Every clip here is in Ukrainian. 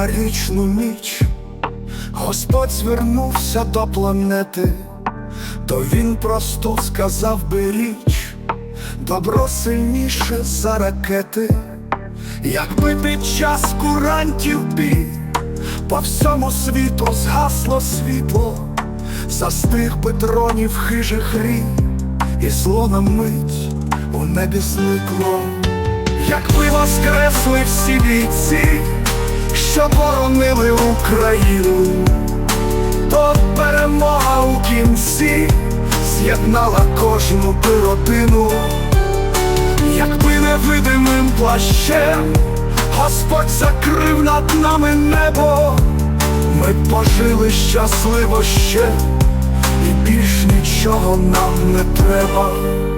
новорічну ніч Господь звернувся до планети, то він просто сказав би річ: добро сильніше за ракети. Якби під час курантів бій по всьому світу згасло світло, застиг би дронів хижих рій, і зло на мить у небі зникло. Якби воскресли всі бійці, що боронили Україну, то перемога у кінці з'єднала кожну би родину. Якби невидимим плащем Господь закрив над нами небо, ми б пожили щасливо ще, і більш нічого нам не треба.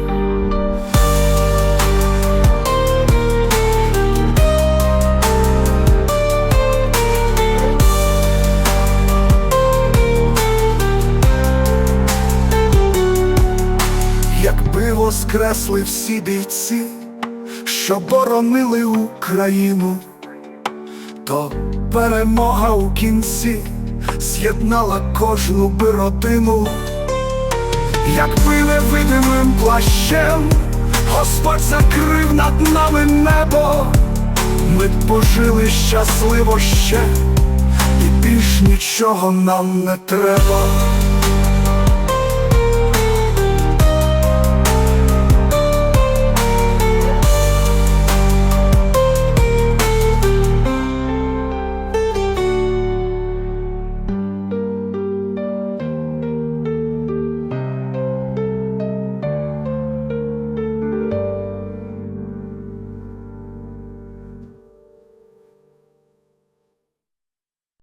Якби воскресли всі бійці, що боронили Україну, то перемога у кінці з'єднала кожну би родину. Якби невидимим плащем Господь закрив над нами небо, ми б пожили щасливо ще, і більш нічого нам не треба.